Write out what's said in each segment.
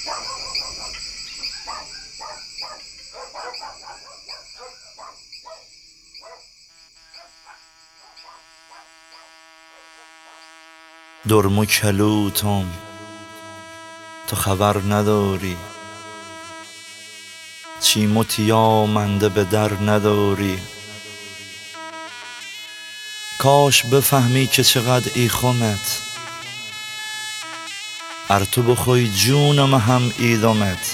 درم و کلوتم تو خبر نداری، چیم و تیامنده به در نداری. کاش بفهمی که چقدر ایخمت، ار تو بخوی جونم هم ایدمت.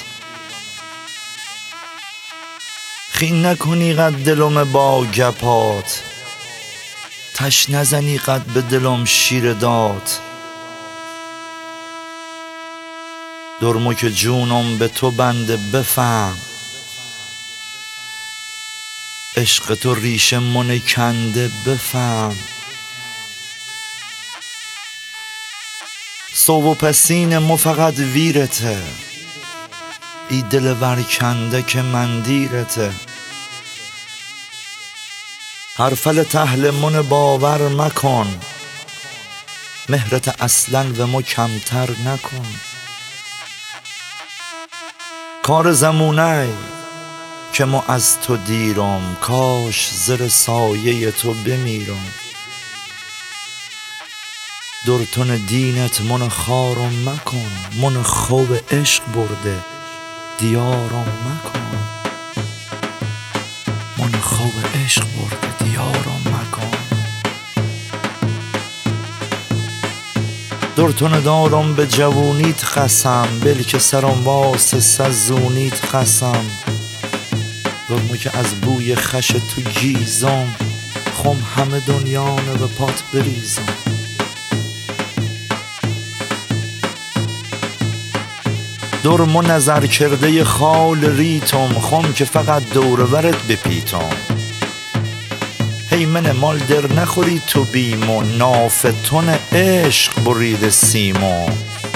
خین نکنی قد دلم با گپات، تش نزنی قد به دلم شیر داد. درمو که جونم به تو بنده بفهم، عشق تو ریشه من کنده بفهم. سو و پسین مو فقط ویرته، ای دل ورکنده که مندیرته. حرفل تهل من باور مکن، مهرت اصلا و مو کمتر نکن. کار زمونه که مو از تو دیرم، کاش زر سایه تو بمیرم. درتون دینت من خارم مکن، من خوب عشق برده دیارم مکن. من خوب عشق برده دیارم مکن. درتون دارم به جوونیت قسم، بلکه سرم واسه سزونیت قسم. درمو که از بوی خش تو گیزم، خم همه دنیا به پات بریزم. درمو نظر کرده خال ریتم، خم که فقط دورورت بپیتم. هی من مال در نخوری تو بیمو، نافتون عشق برید سیمو.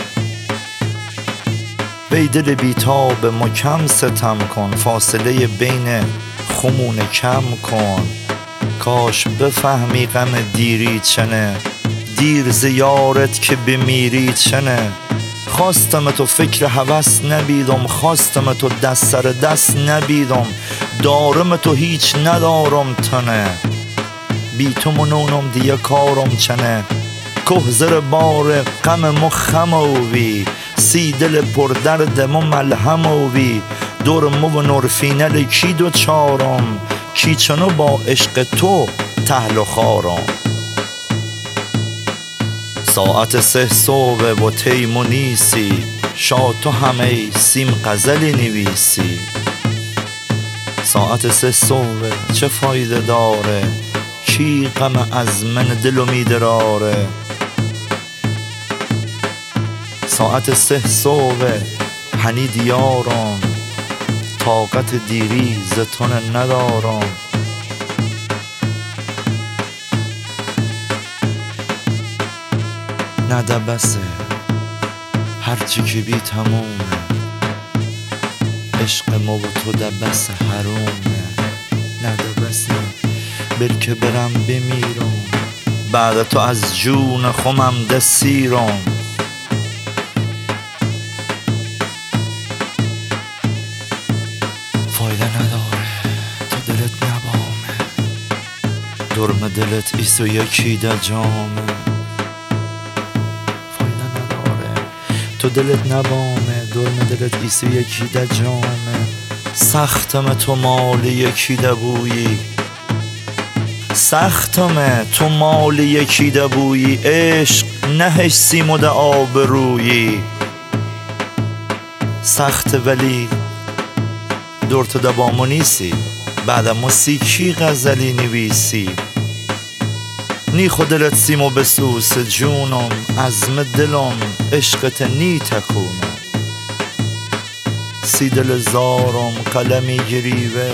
وی دل بیتاب ما کم ستم کن، فاصله بین خمون کم کن. کاش بفهمی غم دیری چنه، دیر زیارت که بمیری چنه. خواستم تو فکر هوس نبیدم، خواستم تو دست سر دست نبیدم. دارم تو هیچ ندارم تنه، بی تو منونم دیگه کارم چنه. که زر بار غم مو خموی، سی دل پر درد مو ملهموی. درمو و نورفینل کی دو چارم، کی چنو با عشق تو تهل و خارم. ساعت 3 صبح و تیمو نیسی، شا تو همه سیم غزلی نویسی. ساعت 3 صبح چه فایده داره، کی غم از من دلو میدراره. ساعت 3 صبح هنی دیارم، طاقت دیری زتون ندارم. نده بسه هرچی که بی تمومه، عشق ما و تو ده بس حرومه. نده بسه بلکه برم بمیرم، بعد تو از جون خمم ده سیرم. فایده نداره تو دلت نبامه، درم دلت ایست و یکی ده جامه. تو دلت نبامه، درم دلت ایست و یکی ده جامه. سختم تو مال یکی ده بویی، سختم تو مال یکی ده بویی. عشق نهش سیم و ده آبرویی. سخت ولی درت ده بامو نیسی، بعدمو سی کی غزلی نویسی. نی خود دلت سیمو بسوس جونم، عزم دلم عشقت نی تکونم. سی دل زارم قلمی گریوه،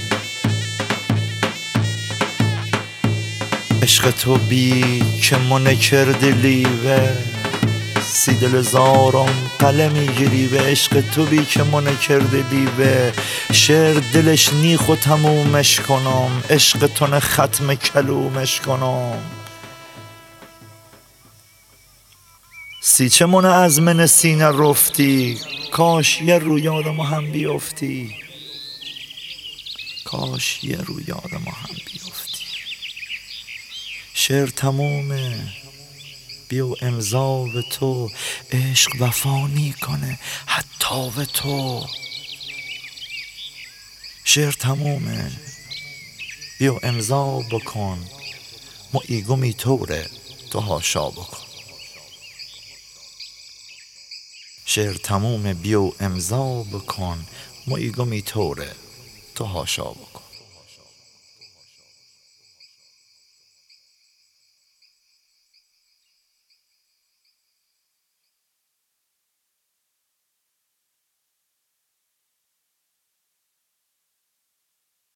عشق تو بی که من کرده لیوه. سی دل زارم قلمی گریوه، عشق تو بی که من کرده لیوه. شعر دلش نی خود تمومش کنم، عشق تو نه ختم کلومش کنم. سیچه من از من سینه رفتی، کاش یه رو یاد ما هم بیفتی، کاش یه رو یاد ما هم بیفتی. شعر تمومه، بیا امضا به تو، عشق وفا کنه حتی به تو. شعر تمومه، بیا امضا بکن، ما ایگو میطوره تو هاشا بکن. شعر تمومه، بیا امضا بکن، ما ایگو میطوره تو هاشا بکن.